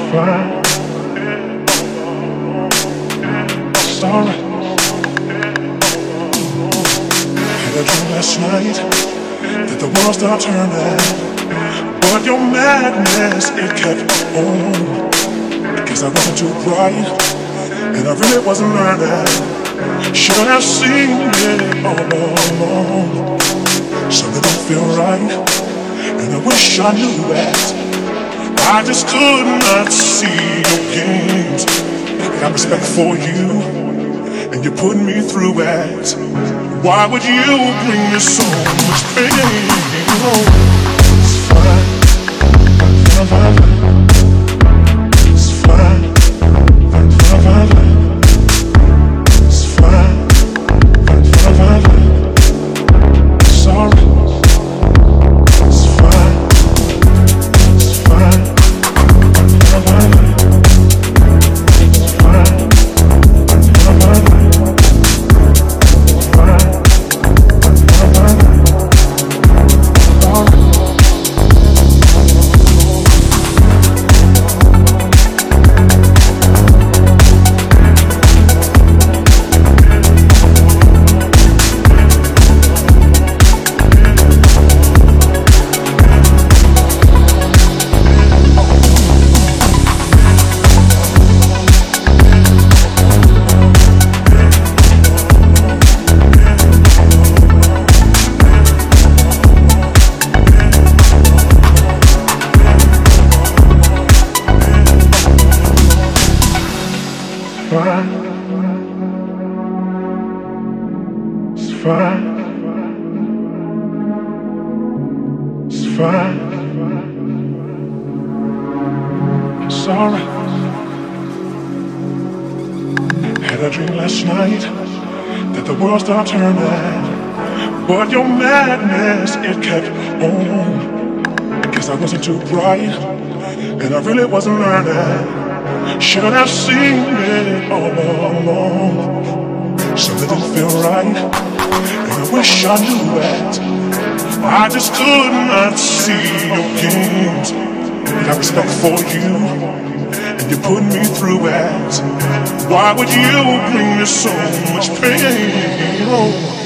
fine. Sorry. Had a dream last night that the world stopped turning, but your madness, it kept on. Guess I wasn't too bright, and I really wasn't learning. Should have seen it all along. Something don't feel right, and I wish I knew that. I just could not see your games. I got respect for you, and you put me through it. Why would you bring me so much pain? It's fine, fine, fine, fine. It's fine, fine, fine, fine, fine. It's fine, fine, fine, fine, fine. Sorry. It's fine, it's fine, fine, fine, fine. It's fine, fine, fine, fine. It's fine. It's fine. Sorry. Had a dream last night that the world stopped turning, but your madness, it kept on. Guess I wasn't too bright, and I really wasn't learning. Should have seen it all along. Something didn't feel right, and I wish I knew it. I just could not see your games. I got respect for you, and you put me through it. Why would you bring me so much pain?